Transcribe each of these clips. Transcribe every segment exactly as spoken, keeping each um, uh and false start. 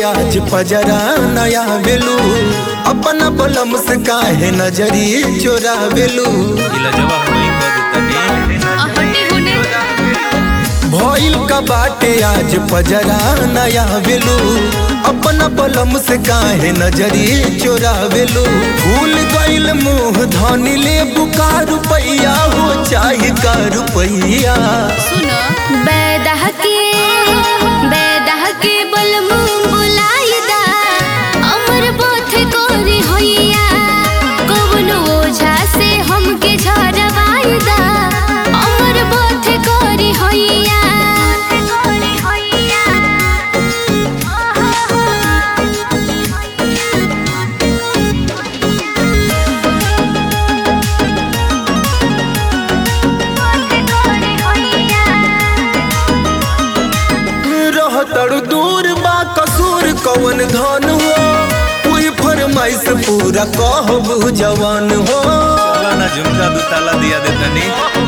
आज पजरा नया बेलू अपना बलम से काहे नजरी चोरा बेलू भइल का बाटे आज पजरा नया बेलू अपना बलम से काहे नजरी चोरा बेलू भूल गइल मुँह धनी ले बुका रुपैया हो चाहे का रुपैया सुनो बैदह के बैदह के बलमु बुलाइदा अमर बोथे कोरी होइया कौनो ओझा से हमके झरवाइदा अमर बोथे कोरी होइया कोरी होइया तड़ दूर बा कसूर कवन धन हो कोई फरमाइश पूरा कहबू जवान हो ना झुमका दू ताला दिया दे तनी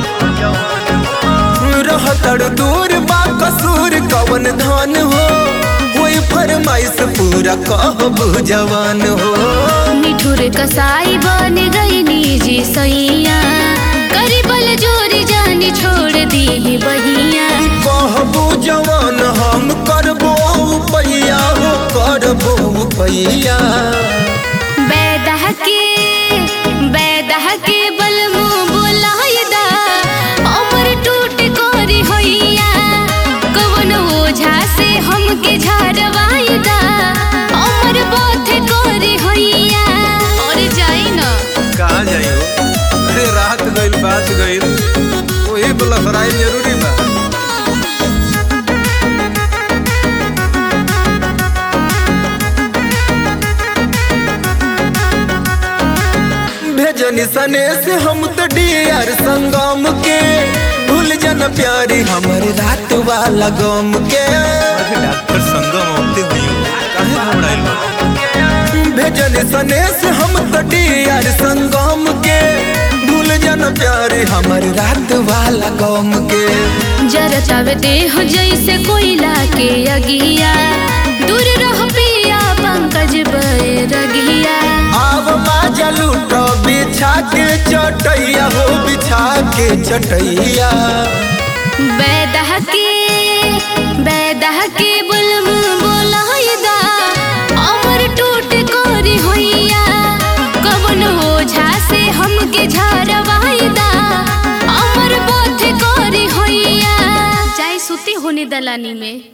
रह तड़ दूर बा कसूर कवन धन हो कोई फरमाइश पूरा कहबू जवान हो मिठुर कसाई बन गई निजी सैया करीबल जोरी जानी छोड़ दी बहिया कहबू जवान हम करबो पैया हो करबो पैया बैदह के बैदह के बलमु बुलाइदा अमर टूट कोरी होइया कवन ओझा से हमके झरवाइदा अमर बोथे कोरी होइया और जाई न कहाँ जाइयो अरे रात गइल बात गइल वही तो लफराई जरूरी बा भेजनी सने से हम तो डियर संगम के भूल जन प्यारी हमर रात वाला गम के डॉक्टर संगम होते हुई काहे घबराइल बा भेजनी सने से हम तो डियर संगम के भूल जन प्यारी हमर रात वाला गम के जरा चावे देह जैसे कोयला के अगिया दूर रह पिया पंकज बैरगिया आव बाजा लूटो बिछा के चटैया हो बिछा के चटैया बैदह के बैदह के बुलमु बुलाइदा अमर टूट कोरी होइया कवन ओझा से हमके झरवाइदा अमर बोथे कोरी होइया चाहे सुती होने दलानी में।